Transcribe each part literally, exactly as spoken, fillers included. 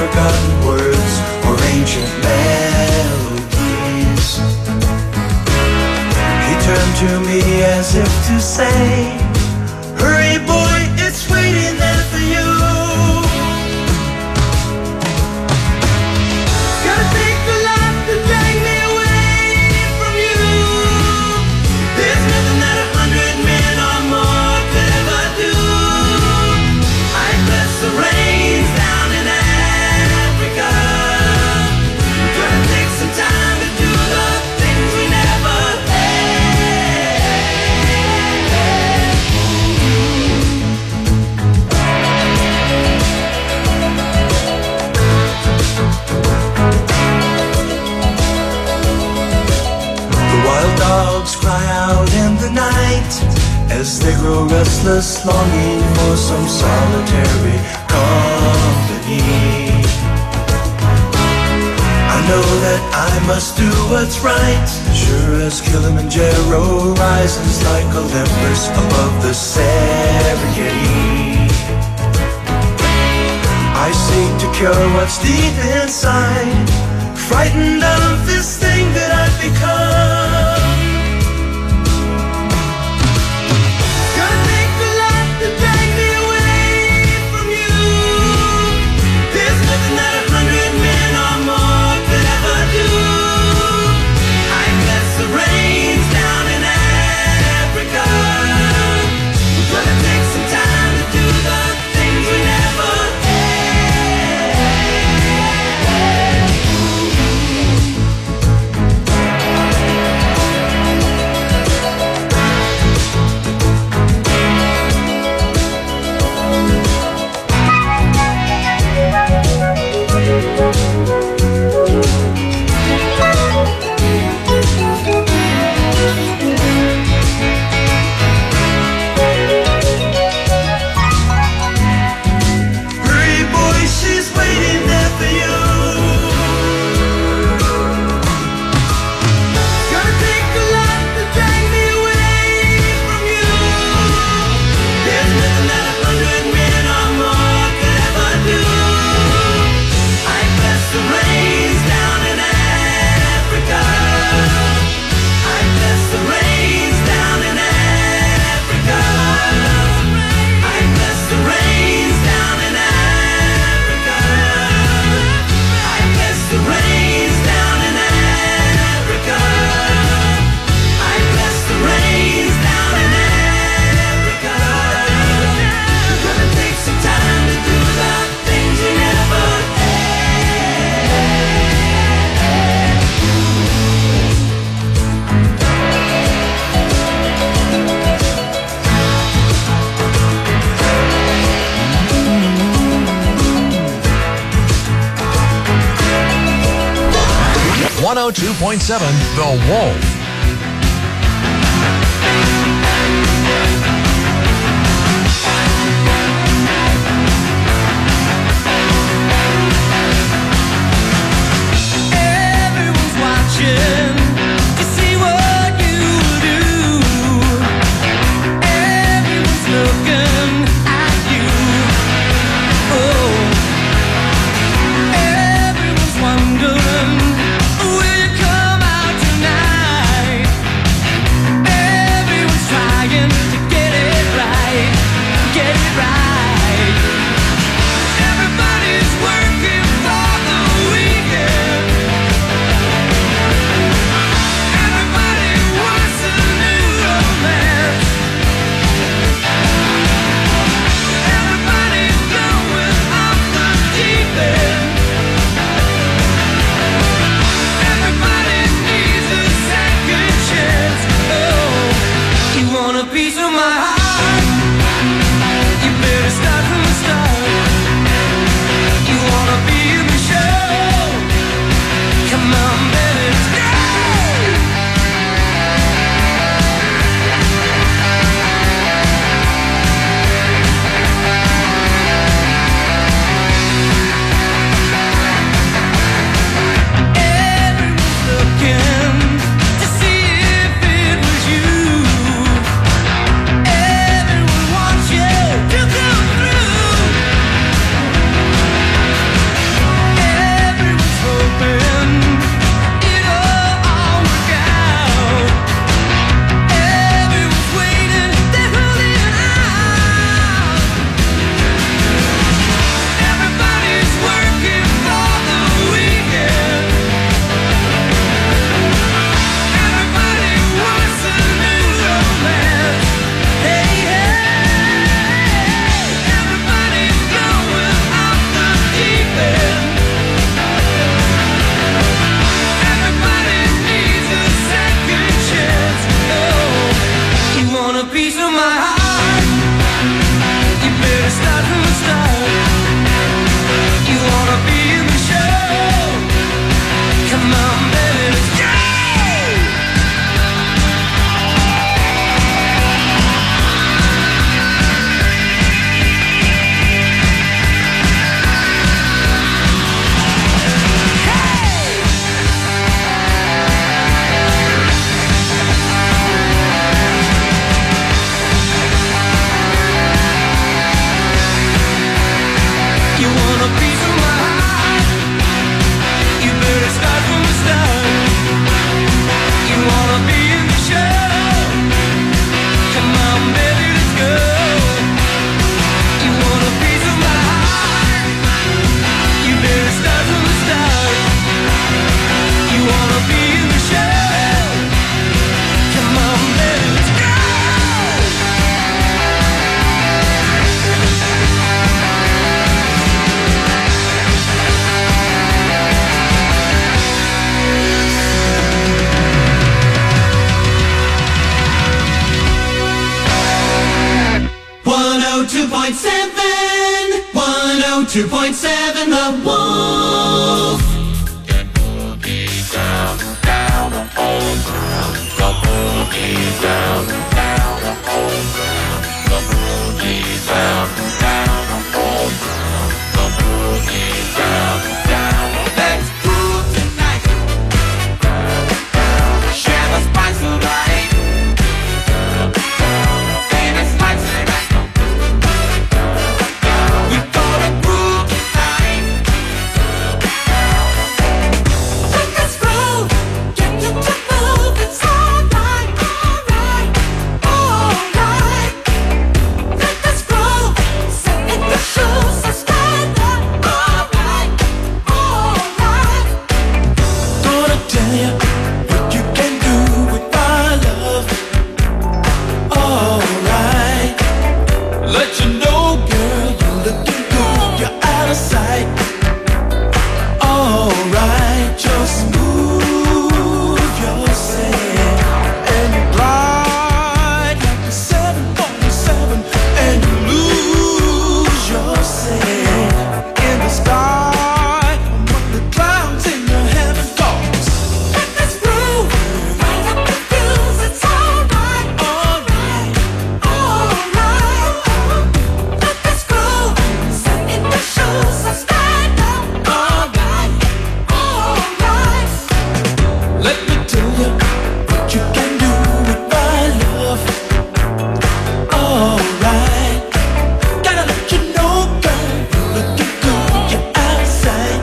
forgotten words or ancient melodies. He turned to me as if to say, hurry boy, it's waiting there for you. Gotta take the life to drag me away from you. There's nothing that a hundred men or more could ever do. I bless the rains down in Africa. Gonna take some time to do the things we never dogs cry out in the night as they grow restless, longing for some solitary company. I know that I must do what's right, sure as Kilimanjaro rises like Olympus above the Serengeti. I seek to cure what's deep inside, frightened of this thing that I've become. one oh two point seven The Wolf. Everyone's watching to see what you do. Everyone's looking at you. Oh, everyone's wondering, will you come out tonight? two point seven The Wolf. Down, down the whole ground. The boogie down, down the whole ground. The boogie down, down the whole ground. The boogie down, down. Let's groove tonight. Share the spice of life. Baby, spice it right. We gonna groove tonight. Take us groove, get you to move. It's alright, alright, alright. Take us groove, set in the shoes, so stand up. Alright, alright. Gonna tell you what you can do with my love. Alright. Let you know, girl, you're looking good. You're out of sight. Alright. Just move yourself and you glide like a seven forty-seven and you lose yourself in the sky among the clouds in your heaven cause. Take us groove, light up the fuse. It's alright, alright, alright. Take us groove, set in the shoes, so stand up. Alright, alright. Let me tell you what you can do with my love. Alright. Gotta let you know, girl, you're looking good. You're out of sight.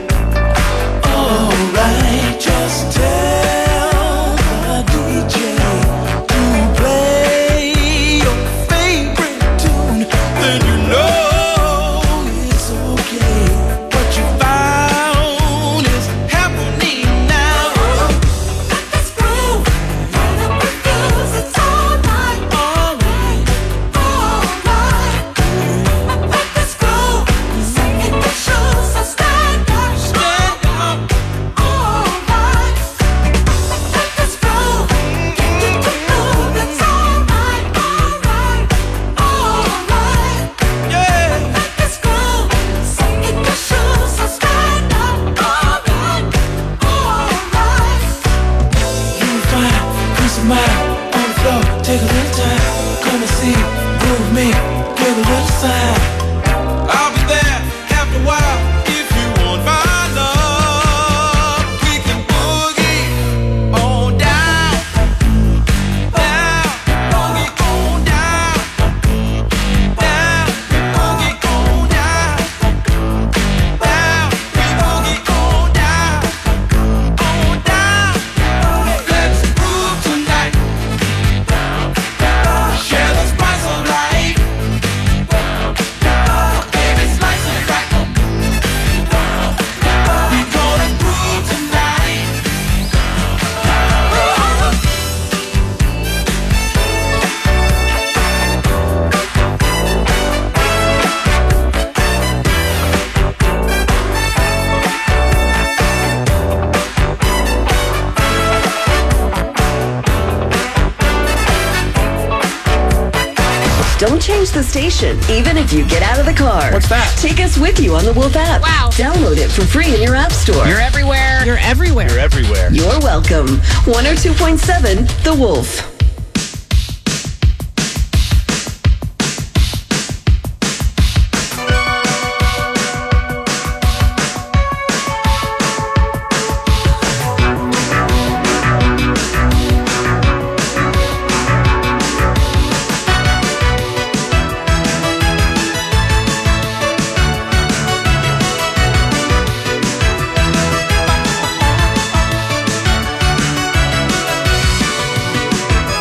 Alright. Just tell the D J to play your favorite tune. Then you know it's okay. What you found is happening now. Take us groove, light up the fuse. It's alright, alright, alright. Take us groove, set in the shoes, so stand up. Stand up, alright. Take us groove, get you to move. It's alright, alright, alright. Yeah. Take us groove, set in the shoes, so stand up. Alright, alright. You find peace of mind on the floor. Take a little time. Come and see, groove me, give a little sign. I'll be there after a while if you want my love. We can boogie on down, down, boogie on down, down, boogie on down, down, we boogie on down, on down. Let's groove tonight. Share the spice of life. Baby, slice it right. We gonna groove tonight. Don't change the station, even if you get out of the car. What's that? Take us with you on the Wolf app. Wow. Download it for free in your app store. You're everywhere. You're everywhere. You're everywhere. You're welcome. one oh two point seven The Wolf. Alright.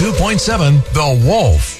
two point seven The Wolf.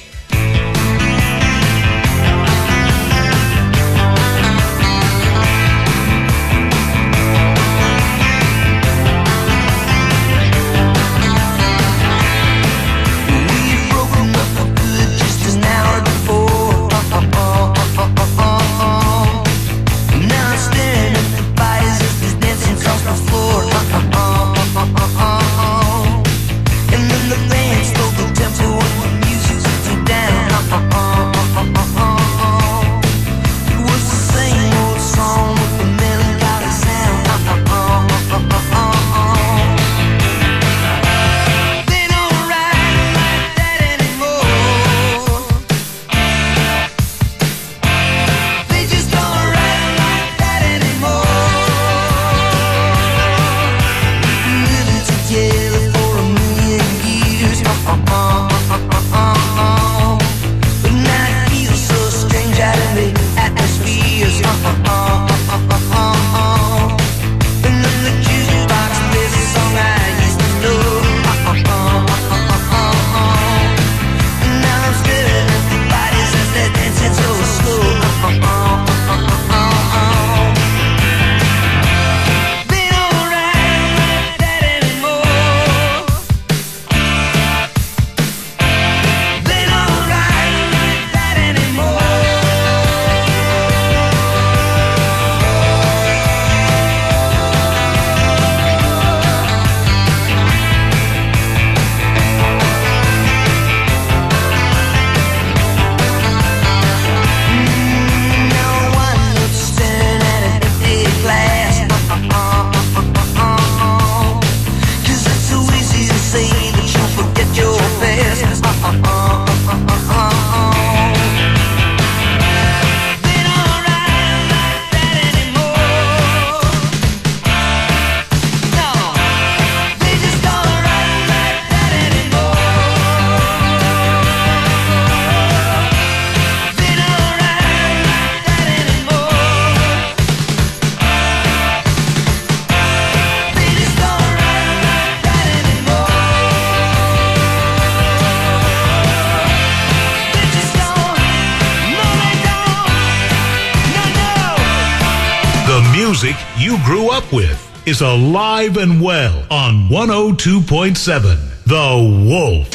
Music you grew up with is alive and well on one oh two point seven The Wolf.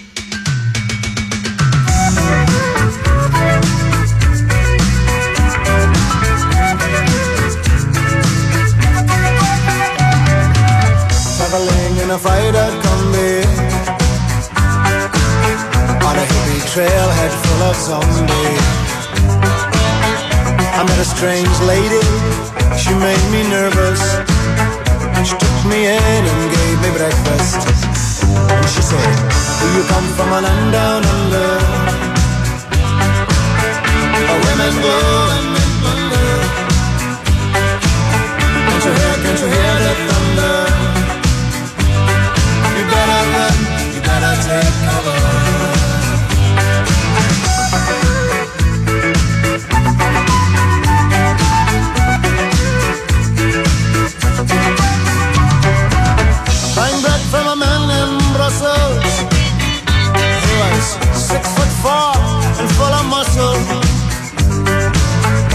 Traveling in a freighter combi on a hippie trailhead full of zombies. I met a strange lady, she made me nervous. She took me in and gave me breakfast. And she said, do you come from a land down under, where women go and men wonder? Can't you hear, can't you hear the thunder? You better run, you better take cover. Buying bread from a man in Brussels. He was six foot four and full of muscle.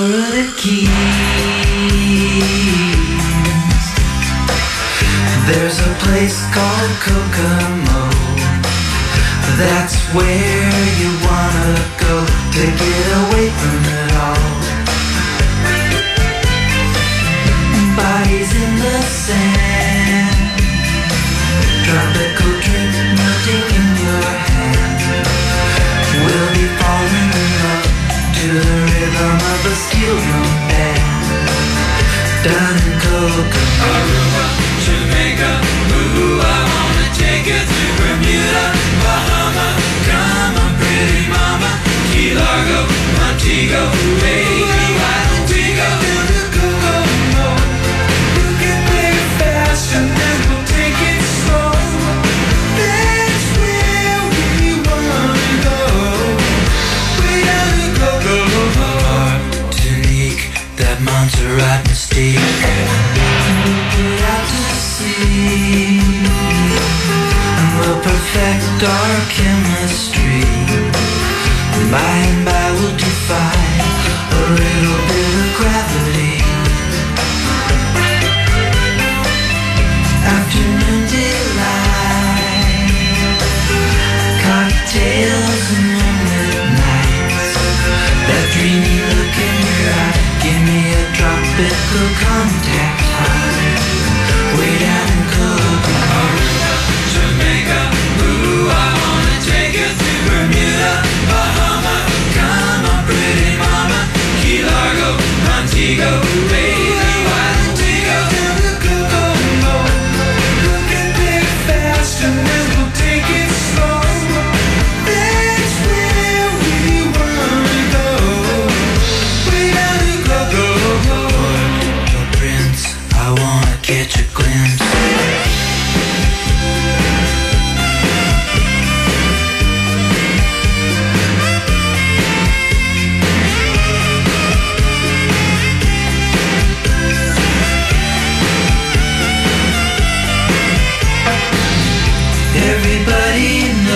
Florida Keys. There's a place called Kokomo. That's where you wanna go to get away from it all. Bodies in the sand, tropical drink melting in your hand. We'll be falling in love to the rhythm of a steel drum band. Down in Kokomo, Aruba, Jamaica, ooh, I wanna take you to Bermuda, Bahama, come on pretty mama, Key Largo, Montego, baby, why don't we go to Kokomo? You can play it fast and then we'll take it slow. That's where we wanna go. We gotta go, go, go. Martinique, that Montserrat mystique. We'll get out to sea and we'll perfect our chemistry. By and by we'll defy a little bit of gravity. Afternoon delight, cocktails and moonlit nights. That dreamy look in your eye, give me a tropical contact high. Way down in Kokomo, Jamaica, ooh, I wanna take you to Bermuda, Bahama, come on pretty mama, Key Largo, Montego, baby, why don't we go to Kokomo? You can play it fast and then we'll take it slow. That's where we wanna go. We gotta go, go, go. Your prince, I wanna catch a glimpse. Everybody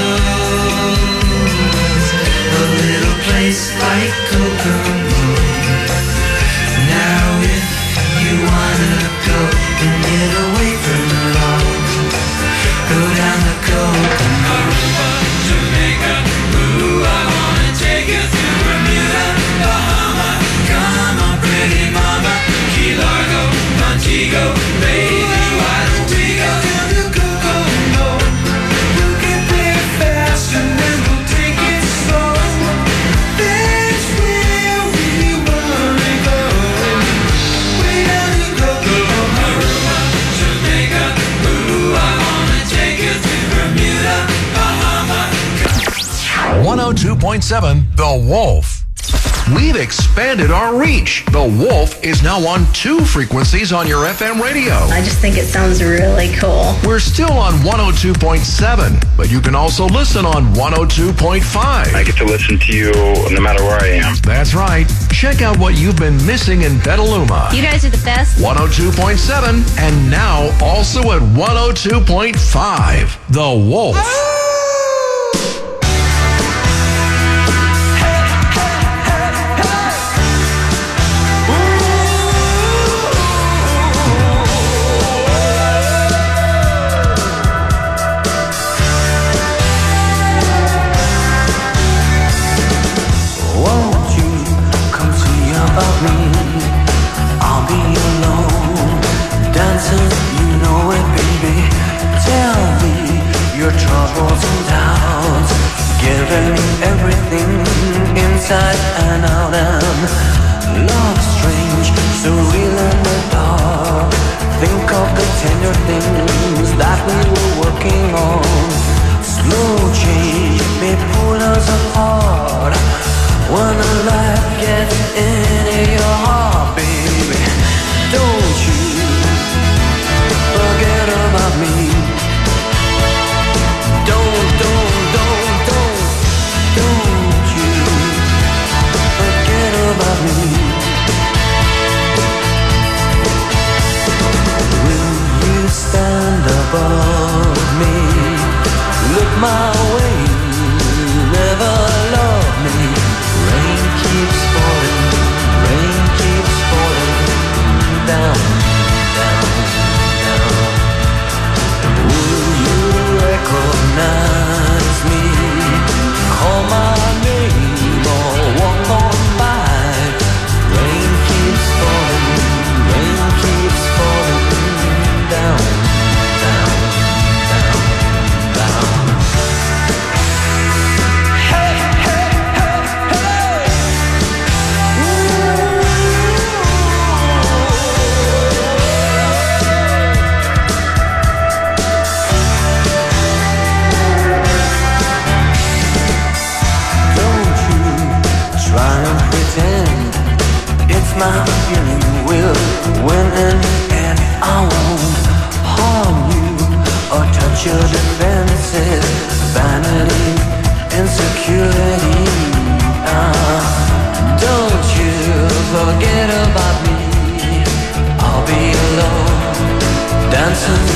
knows a little place like Kokomo. Now if you wanna go and get away from it all, go down to Kokomo, Jamaica, ooh, I wanna take you to Bermuda, Bahama, come on pretty mama, Key Largo, Montego, baby, why don't we go down to Kokomo? You can play it fast and then we'll take it slow. That's where we wanna go. We gotta go, go, Aruba, Jamaica, ooh, I wanna take you to Bermuda, Bahama. one oh two point seven The Wolf. We've expanded our reach. The Wolf is now on two frequencies on your F M radio. I just think it sounds really cool. We're still on one oh two point seven, but you can also listen on one oh two point five. I get to listen to you no matter where I am. That's right. Check out what you've been missing in Petaluma. You guys are the best. one oh two point seven and now also at one oh two point five. The Wolf. Won't you come see about me? I'll be alone, dancing, you know it, baby. Tell me your troubles my feeling will win in the end. I won't harm you or touch your defenses. Vanity, insecurity. Uh, don't you forget about me. I'll be alone, dancing